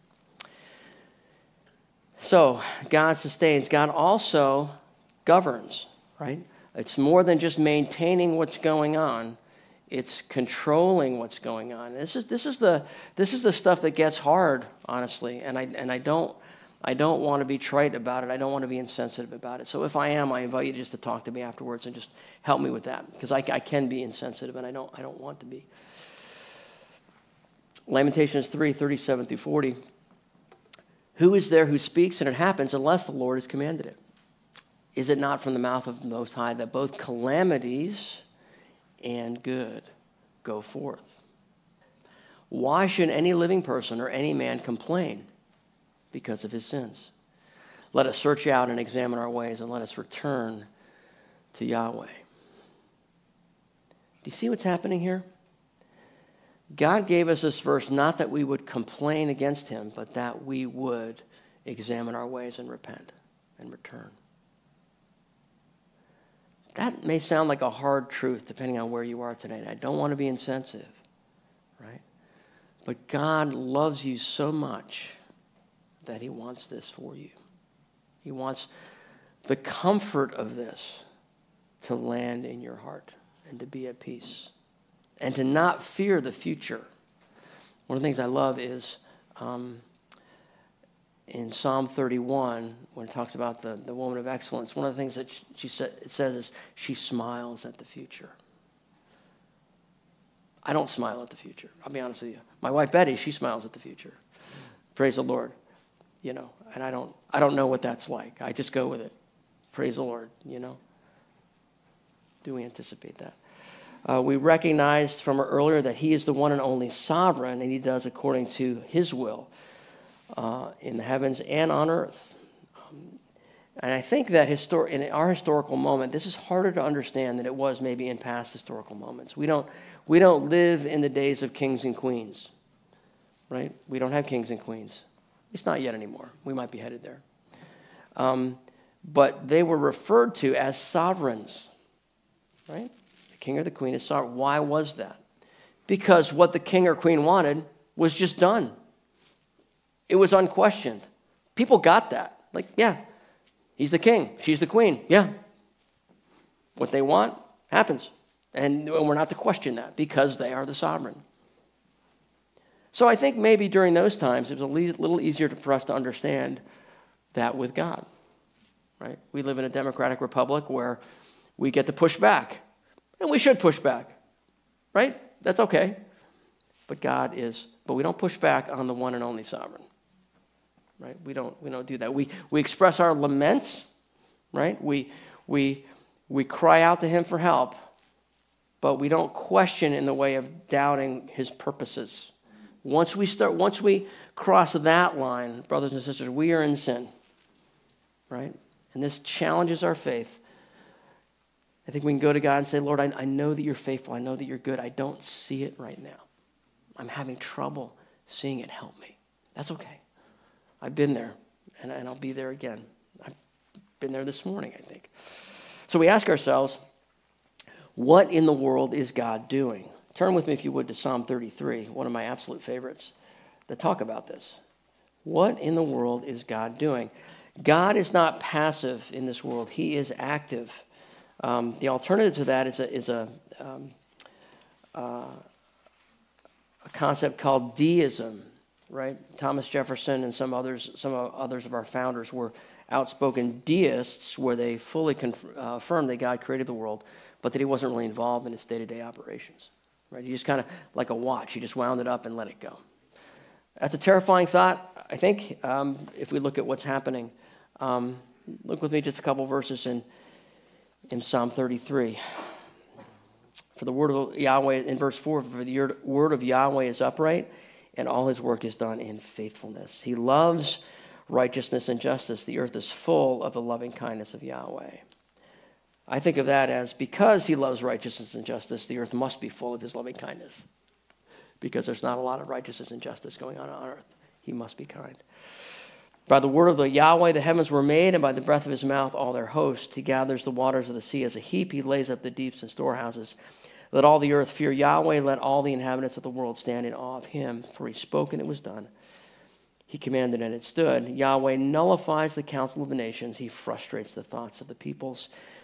S1: So, God sustains. God also governs, right? It's more than just maintaining what's going on. It's controlling what's going on. This is this is the this is the stuff that gets hard, honestly. And I and I don't I don't want to be trite about it. I don't want to be insensitive about it. So if I am, I invite you just to talk to me afterwards and just help me with that, because I, I can be insensitive and I don't I don't want to be. Lamentations three, thirty-seven through forty. Who is there who speaks and it happens unless the Lord has commanded it? Is it not from the mouth of the Most High that both calamities and good go forth? Why should any living person or any man complain because of his sins? Let us search out and examine our ways, and let us return to Yahweh. Do you see what's happening here? God gave us this verse not that we would complain against him, but that we would examine our ways and repent and return. That may sound like a hard truth depending on where you are today. And I don't want to be insensitive, right? But God loves you so much that he wants this for you. He wants the comfort of this to land in your heart and to be at peace and to not fear the future. One of the things I love is um, in Psalm thirty-one, when it talks about the, the woman of excellence, one of the things that she, she said, it says is she smiles at the future. I don't smile at the future. I'll be honest with you. My wife Betty, she smiles at the future. Praise the Lord. You know, and I don't I don't know what that's like. I just go with it. Praise the Lord, you know. Do we anticipate that? Uh, we recognized from earlier that he is the one and only sovereign, and he does according to his will uh, in the heavens and on earth. Um, and I think that histor- in our historical moment, this is harder to understand than it was maybe in past historical moments. We don't we don't live in the days of kings and queens, right? We don't have kings and queens. It's not yet anymore. We might be headed there. Um, but they were referred to as sovereigns, right? The king or the queen is sovereign. Why was that? Because what the king or queen wanted was just done. It was unquestioned. People got that. Like, yeah, he's the king. She's the queen. Yeah. What they want happens. And we're not to question that because they are the sovereign. So I think maybe during those times it was a little easier to, for us to understand that with God, right? We live in a democratic republic where we get to push back, and we should push back, right? That's okay. But God is, but we don't push back on the one and only sovereign, right? We don't we don't do that. We we express our laments, right? We we we cry out to him for help, but we don't question in the way of doubting his purposes. Once we start, once we cross that line, brothers and sisters, we are in sin, right? And this challenges our faith. I think we can go to God and say, Lord, I, I know that you're faithful. I know that you're good. I don't see it right now. I'm having trouble seeing it. Help me. That's okay. I've been there, and, and I'll be there again. I've been there this morning, I think. So we ask ourselves, what in the world is God doing? Turn with me, if you would, to Psalm thirty-three, one of my absolute favorites, that talk about this. What in the world is God doing? God is not passive in this world. He is active. Um, the alternative to that is a, is a, um, uh, a concept called deism, right? Thomas Jefferson and some others, some others of our founders were outspoken deists, where they fully conf- uh, affirmed that God created the world, but that he wasn't really involved in its day-to-day operations. Right? You just kind of, like a watch, you just wound it up and let it go. That's a terrifying thought, I think, um, if we look at what's happening. Um, look with me just a couple verses in, in Psalm thirty-three. For the word of Yahweh, in verse four, for the word of Yahweh is upright, and all his work is done in faithfulness. He loves righteousness and justice. The earth is full of the loving kindness of Yahweh. I think of that as, because he loves righteousness and justice, the earth must be full of his loving kindness. Because there's not a lot of righteousness and justice going on on earth. He must be kind. By the word of the Yahweh the heavens were made, and by the breath of his mouth all their host. He gathers the waters of the sea as a heap. He lays up the deeps and storehouses. Let all the earth fear Yahweh. Let all the inhabitants of the world stand in awe of him. For he spoke and it was done. He commanded and it stood. Yahweh nullifies the counsel of the nations. He frustrates the thoughts of the peoples.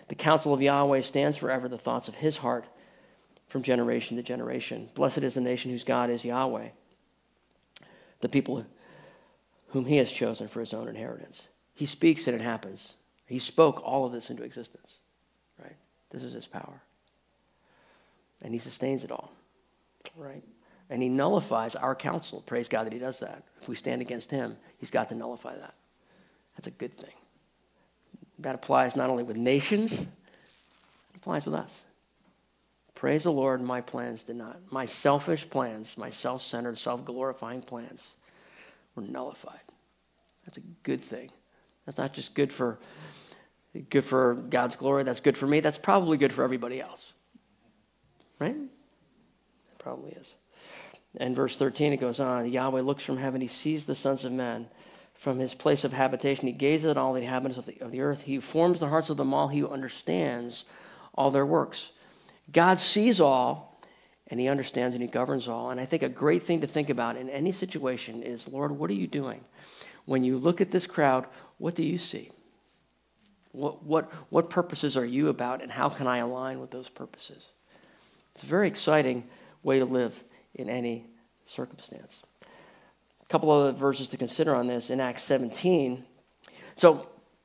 S1: The counsel of Yahweh stands forever, the thoughts of his heart from generation to generation. Blessed is the nation whose God is Yahweh, the people whom he has chosen for his own inheritance. He speaks and it happens. He spoke all of this into existence, right? This is his power. And he sustains it all, right? And he nullifies our counsel. Praise God that he does that. If we stand against him, he's got to nullify that. That's a good thing. That applies not only with nations, it applies with us. Praise the Lord, my plans did not. My selfish plans, my self-centered, self-glorifying plans were nullified. That's a good thing. That's not just good for good for God's glory. That's good for me. That's probably good for everybody else. Right? It probably is. And verse thirteen, it goes on. Yahweh looks from heaven. He sees the sons of men from his place of habitation. He gazes at all the inhabitants of the, of the earth. He forms the hearts of them all. He understands all their works. God sees all, and he understands and he governs all. And I think a great thing to think about in any situation is, Lord, what are you doing? When you look at this crowd, what do you see? What what what purposes are you about, and how can I align with those purposes? It's a very exciting way to live in any circumstance. A couple other verses to consider on this in Acts seventeen. So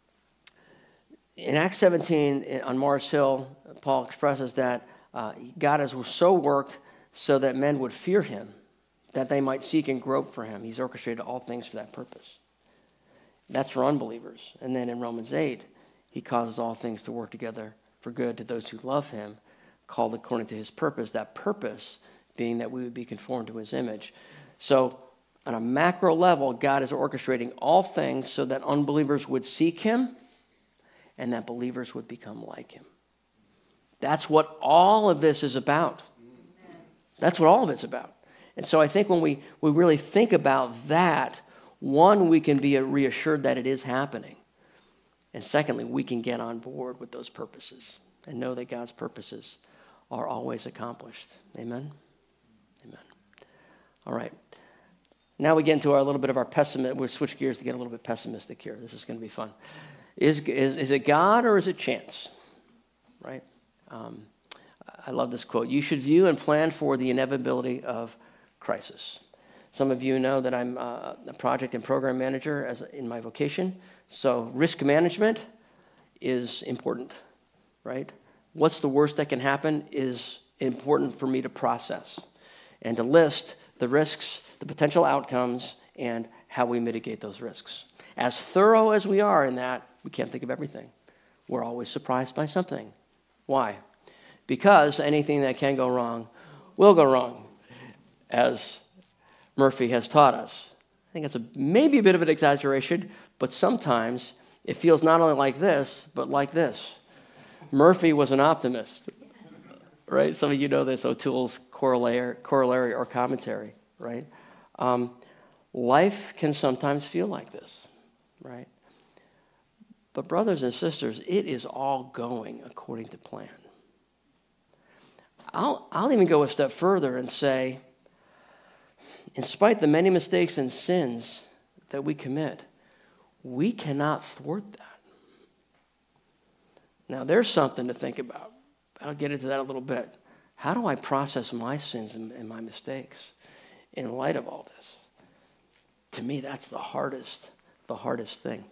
S1: in Acts seventeen, on Mars Hill, Paul expresses that uh, God has so worked so that men would fear him, that they might seek and grope for him. He's orchestrated all things for that purpose. That's for unbelievers. And then in Romans eight, he causes all things to work together for good to those who love him, called according to his purpose. That purpose being that we would be conformed to his image. So on a macro level, God is orchestrating all things so that unbelievers would seek him and that believers would become like him. That's what all of this is about. That's what all of it's about. And so I think when we, we really think about that, one, we can be reassured that it is happening. And secondly, we can get on board with those purposes and know that God's purposes are always accomplished. Amen? Amen. All right. Now we get into our little bit of our pessimism. We'll switch gears to get a little bit pessimistic here. This is going to be fun. Is, is, is it God or is it chance? Right? Um, I love this quote. You should view and plan for the inevitability of crisis. Some of you know that I'm uh, a project and program manager as in my vocation. So risk management is important, right? What's the worst that can happen is important for me to process and to list the risks, the potential outcomes, and how we mitigate those risks. As thorough as we are in that, we can't think of everything. We're always surprised by something. Why? Because anything that can go wrong will go wrong, as Murphy has taught us. I think it's a, maybe a bit of an exaggeration, but sometimes it feels not only like this, but like this. Murphy was an optimist, right? Some of you know this, O'Toole's corollary, corollary or commentary, right? Um, life can sometimes feel like this, right? But brothers and sisters, it is all going according to plan. I'll, I'll even go a step further and say, in spite of the many mistakes and sins that we commit, we cannot thwart that. Now, there's something to think about. I'll get into that a little bit. How do I process my sins and, and my mistakes in light of all this? To me, that's the hardest, the hardest thing.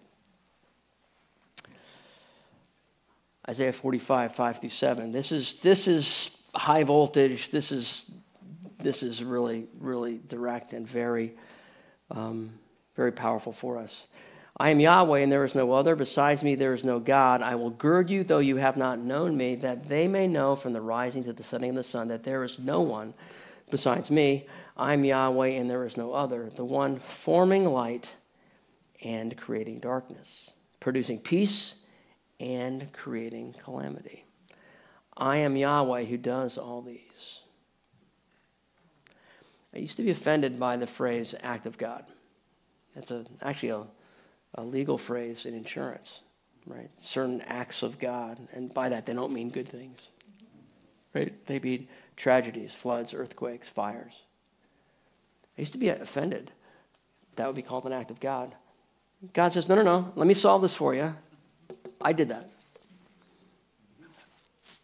S1: Isaiah forty-five, five through seven. This is this is high voltage. This is this is really, really direct and very, um, very powerful for us. I am Yahweh, and there is no other. Besides me, there is no God. I will gird you, though you have not known me, that they may know from the rising to the setting of the sun that there is no one besides me. I am Yahweh, and there is no other, the one forming light and creating darkness, producing peace and creating calamity. I am Yahweh who does all these. I used to be offended by the phrase act of God. That's a, actually a, a legal phrase in insurance, right? Certain acts of God. And by that, they don't mean good things, right? They mean tragedies, floods, earthquakes, fires. I used to be offended. That would be called an act of God. God says, no, no, no, let me solve this for you. I did that.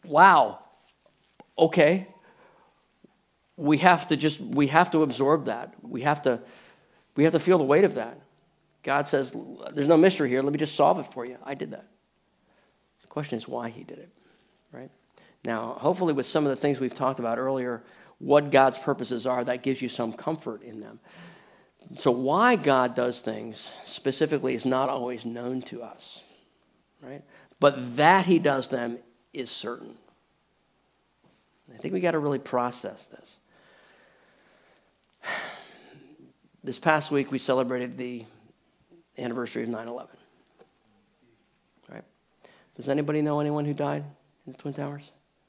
S1: wow, okay. We have to just, we have to absorb that. We have to, we have to feel the weight of that. God says, there's no mystery here. Let me just solve it for you. I did that. The question is why he did it, right? Now, hopefully with some of the things we've talked about earlier, what God's purposes are, that gives you some comfort in them. So why God does things specifically is not always known to us, right? But that he does them is certain. I think we got to really process this. This past week we celebrated the anniversary of nine eleven. Right? Does anybody know anyone who died in the Twin Towers?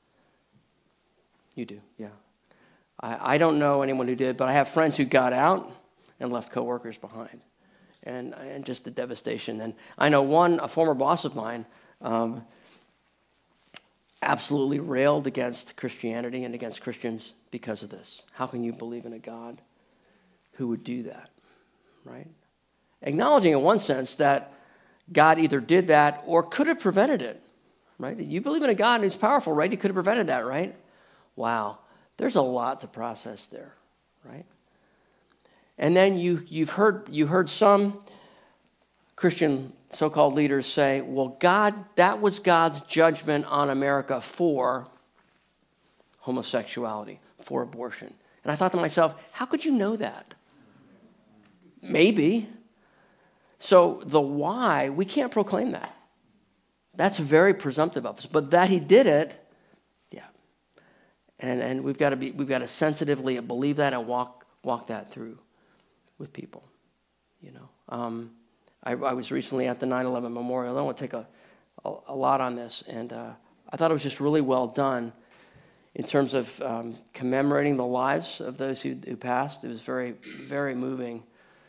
S1: You do, yeah. I, I don't know anyone who did, but I have friends who got out and left coworkers behind. And, and just the devastation. And I know one, a former boss of mine, um, absolutely railed against Christianity and against Christians because of this. How can you believe in a God who would do that, right? Acknowledging in one sense that God either did that or could have prevented it, right? You believe in a God who's powerful, right? He could have prevented that, right? Wow, there's a lot to process there, right? And then you, you've heard you heard some Christian so-called leaders say, well, God, that was God's judgment on America for homosexuality, for abortion. And I thought to myself, how could you know that? Maybe. So the why, we can't proclaim that. That's very presumptive of us. But that he did it, yeah. And and we've got to be we've got to sensitively believe that and walk walk that through with people. You know. Um, I, I was recently at the nine eleven memorial. I don't want to take a, a, a lot on this, and uh, I thought it was just really well done in terms of um, commemorating the lives of those who, who passed. It was very, very moving.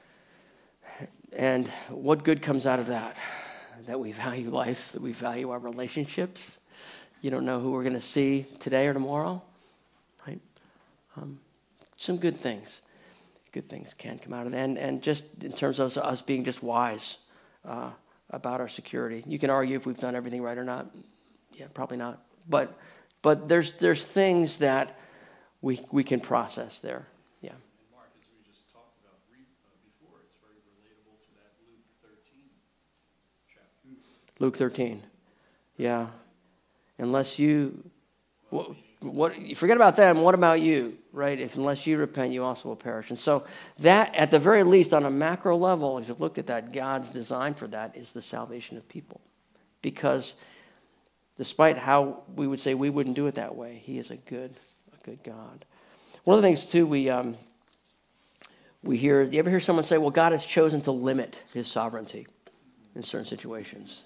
S1: And what good comes out of that? That we value life, that we value our relationships. You don't know who we're going to see today or tomorrow, right? Um, some good things. Good things can come out of that. And, and just in terms of us being just wise uh, about our security. You can argue if we've done everything right or not. Yeah, probably not. But but there's there's things that we we can process there. Yeah.
S5: And Mark, as we just talked about brief, uh, before, it's very relatable to that Luke thirteen chapter.
S1: Luke thirteen. Yeah. Unless you... What, what you forget about them, what about you, right? If unless you repent, you also will perish. And so that, at the very least, on a macro level, as you've looked at that, God's design for that is the salvation of people. Because despite how we would say we wouldn't do it that way, he is a good, a good God. One of the things, too, we um, we hear, you ever hear someone say, well, God has chosen to limit his sovereignty in certain situations?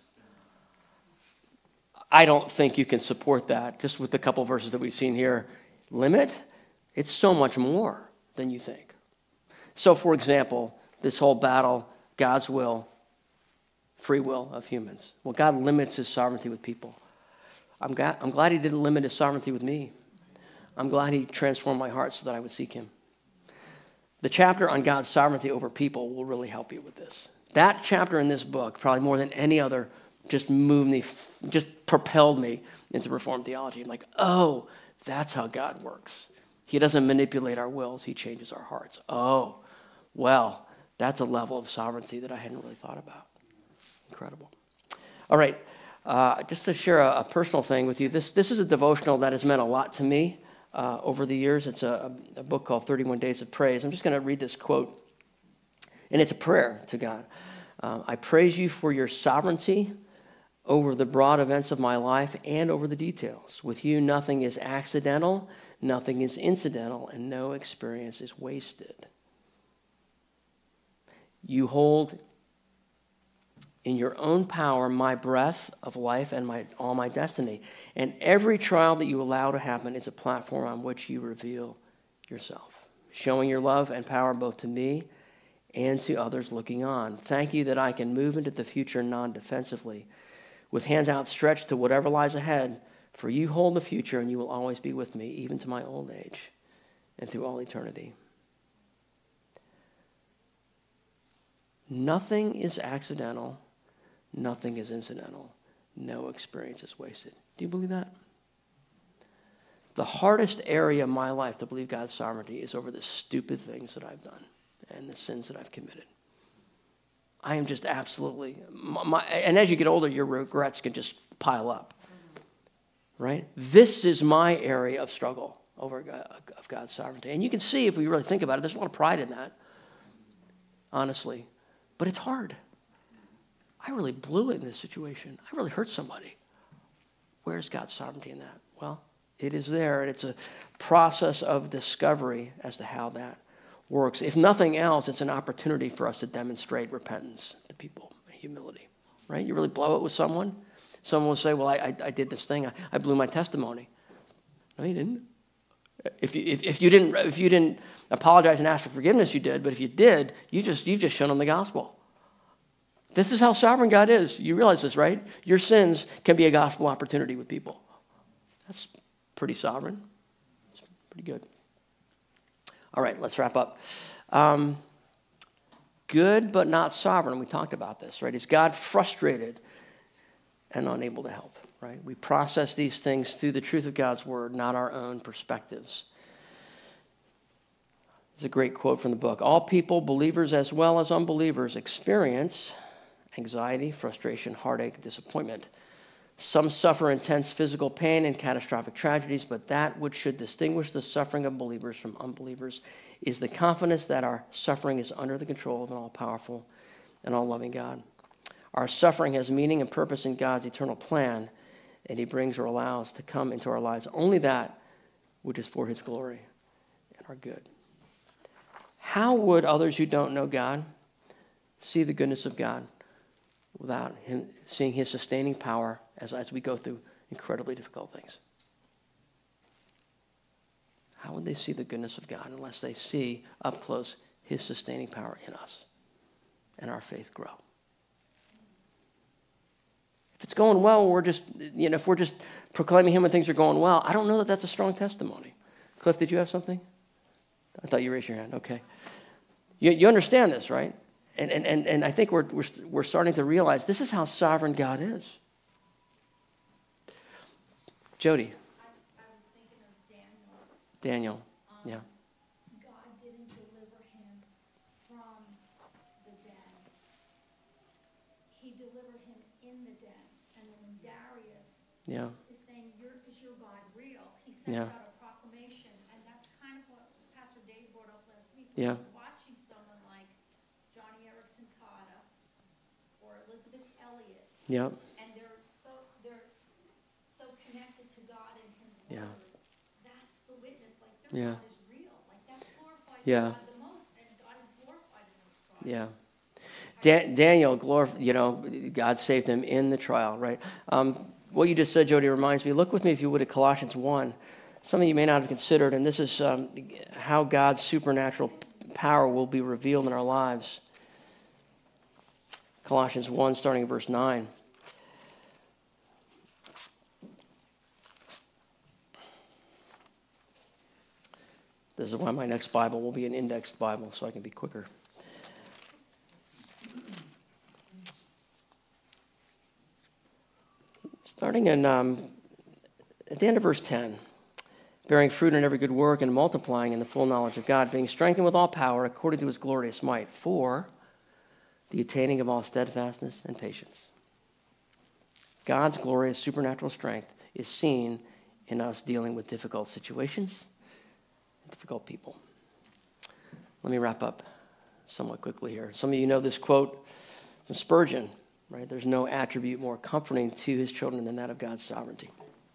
S1: I don't think you can support that just with the couple verses that we've seen here. Limit? It's so much more than you think. So, for example, this whole battle, God's will, free will of humans. Well, God limits his sovereignty with people. I'm glad, I'm glad he didn't limit his sovereignty with me. I'm glad he transformed my heart so that I would seek him. The chapter on God's sovereignty over people will really help you with this. That chapter in this book, probably more than any other, just moved me, just propelled me into Reformed theology. Like, oh, that's how God works. He doesn't manipulate our wills. He changes our hearts. Oh, well, that's a level of sovereignty that I hadn't really thought about. Incredible. All right, uh, just to share a, a personal thing with you. This this is a devotional that has meant a lot to me uh, over the years. It's a, a book called thirty-one Days of Praise. I'm just going to read this quote, and it's a prayer to God. Uh, I praise you for your sovereignty over the broad events of my life and over the details. With you, nothing is accidental, nothing is incidental, and no experience is wasted. You hold in your own power my breath of life and my all my destiny. And every trial that you allow to happen is a platform on which you reveal yourself, showing your love and power both to me and to others looking on. Thank you that I can move into the future non-defensively, with hands outstretched to whatever lies ahead, for you hold the future and you will always be with me, even to my old age and through all eternity. Nothing is accidental. Nothing is incidental. No experience is wasted. Do you believe that? The hardest area of my life to believe God's sovereignty is over the stupid things that I've done and the sins that I've committed. I am just absolutely, my, my, and as you get older, your regrets can just pile up, right? This is my area of struggle over God, of God's sovereignty. And you can see, if we really think about it, there's a lot of pride in that, honestly. But it's hard. I really blew it in this situation. I really hurt somebody. Where's God's sovereignty in that? Well, it is there, and it's a process of discovery as to how that works. If nothing else, it's an opportunity for us to demonstrate repentance to people, humility, right? You really blow it with someone, someone will say, well, I, I, I did this thing. I, I blew my testimony. No, you didn't. If you, if, if you didn't if you didn't apologize and ask for forgiveness, you did. But if you did, you just, you've just shown them the gospel. This is how sovereign God is. You realize this, right? Your sins can be a gospel opportunity with people. That's pretty sovereign. It's pretty good. All right, let's wrap up. Um, good but not sovereign. We talked about this, right? Is God frustrated and unable to help, right? We process these things through the truth of God's word, not our own perspectives. There's a great quote from the book. All people, believers as well as unbelievers, experience anxiety, frustration, heartache, disappointment. Some suffer intense physical pain and catastrophic tragedies, but that which should distinguish the suffering of believers from unbelievers is the confidence that our suffering is under the control of an all-powerful and all-loving God. Our suffering has meaning and purpose in God's eternal plan, and he brings or allows to come into our lives only that which is for his glory and our good. How would others who don't know God see the goodness of God without him seeing his sustaining power as, as we go through incredibly difficult things? How would they see the goodness of God unless they see up close his sustaining power in us and our faith grow? If it's going well, we're just, you know, if we're just proclaiming him when things are going well, I don't know that that's a strong testimony. Cliff, did you have something? I thought you raised your hand. Okay. You, you understand this, right? And, and, and, and I think we're, we're, we're starting to realize this is how sovereign God is. Jody.
S6: I, I was thinking of Daniel.
S1: Daniel,
S6: Um,
S1: yeah.
S6: God didn't deliver him from the den. He delivered him in the den. And then when Darius
S1: Yeah.
S6: is saying, "Your is your God real?" He sends
S1: Yeah.
S6: out a proclamation. And that's kind of what Pastor Dave brought up last week. When
S1: Yeah.
S6: you're watching someone like Johnny Erickson Tada or Elizabeth Elliot,
S1: Yep.
S6: and they're so they're so connected to God and his word.
S1: Yeah.
S6: That's the witness. Like their
S1: Yeah.
S6: God is real. Like that glorifies
S1: Yeah.
S6: God the most, and God is glorified in those trials.
S1: Yeah. Dan- Daniel, glorif- you know, God saved him in the trial, right? Um, what you just said, Jody, reminds me. Look with me, if you would, at Colossians one. Something you may not have considered, and this is um, how God's supernatural power will be revealed in our lives. Colossians one, starting at verse nine. This is why my next Bible will be an indexed Bible, so I can be quicker. Starting in um, at the end of verse ten. Bearing fruit in every good work and multiplying in the full knowledge of God, being strengthened with all power according to his glorious might, for the attaining of all steadfastness and patience. God's glorious supernatural strength is seen in us dealing with difficult situations and difficult people. Let me wrap up somewhat quickly here. Some of you know this quote from Spurgeon, right? There's no attribute more comforting to his children than that of God's sovereignty.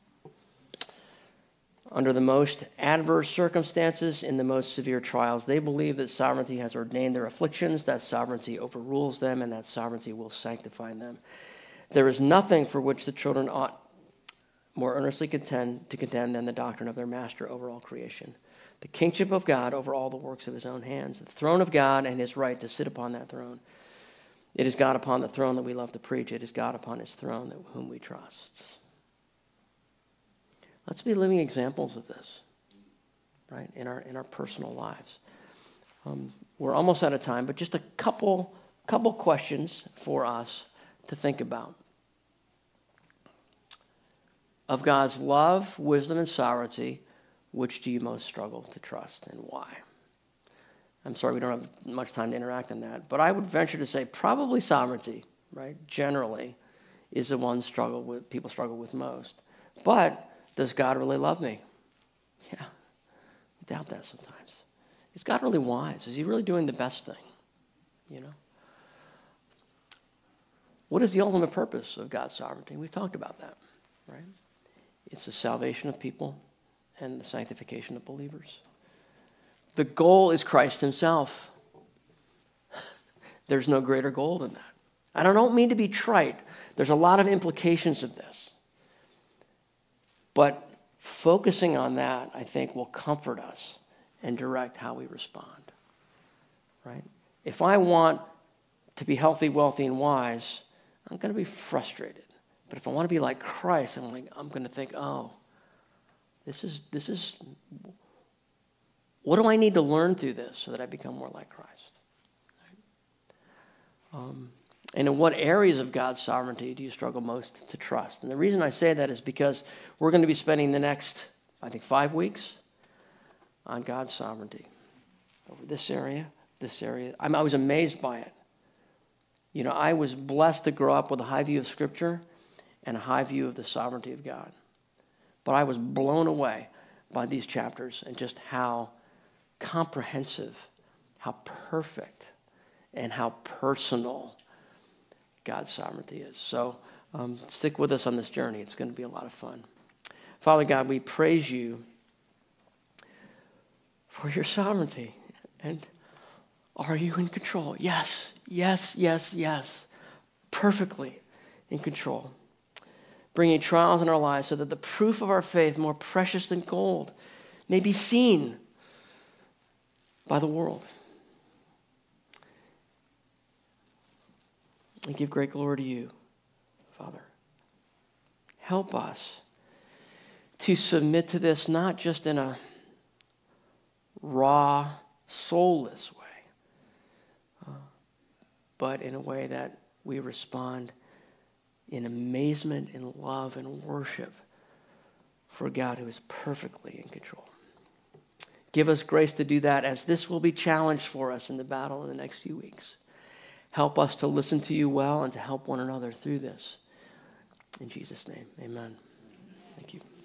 S1: Under the most adverse circumstances, in the most severe trials, they believe that sovereignty has ordained their afflictions, that sovereignty overrules them, and that sovereignty will sanctify them. There is nothing for which the children ought more earnestly contend to contend than the doctrine of their master over all creation, the kingship of God over all the works of his own hands, the throne of God and his right to sit upon that throne. It is God upon the throne that we love to preach. It is God upon his throne that whom we trust. Let's be living examples of this, right, in our in our personal lives. Um, we're almost out of time, but just a couple couple questions for us to think about. Of God's love, wisdom, and sovereignty, which do you most struggle to trust and why? I'm sorry we don't have much time to interact on that, but I would venture to say probably sovereignty, right? Generally, is the one struggle with people struggle with most. But does God really love me? Yeah, I doubt that sometimes. Is God really wise? Is he really doing the best thing? You know? What is the ultimate purpose of God's sovereignty? We've talked about that, right? It's the salvation of people and the sanctification of believers. The goal is Christ himself. There's no greater goal than that. And I don't mean to be trite. There's a lot of implications of this. But focusing on that, I think, will comfort us and direct how we respond. Right? If I want to be healthy, wealthy, and wise, I'm going to be frustrated. But if I want to be like Christ, I'm like I'm going to think, oh, this is this is what do I need to learn through this so that I become more like Christ? Right? Um, and in what areas of God's sovereignty do you struggle most to trust? And the reason I say that is because we're going to be spending the next, I think, five weeks on God's sovereignty over this area, this area. I'm, I was amazed by it. You know, I was blessed to grow up with a high view of Scripture and a high view of the sovereignty of God. But I was blown away by these chapters and just how comprehensive, how perfect, and how personal God's sovereignty is. So um, stick with us on this journey. It's going to be a lot of fun. Father God, we praise you for your sovereignty. And are you in control? Yes, yes, yes, yes. Perfectly in control. Bringing trials in our lives so that the proof of our faith, more precious than gold, may be seen by the world. And give great glory to you, Father. Help us to submit to this not just in a raw, soulless way, uh, but in a way that we respond in amazement and love and worship for a God who is perfectly in control. Give us grace to do that, as this will be challenged for us in the battle in the next few weeks. Help us to listen to you well and to help one another through this. In Jesus' name, amen. Thank you.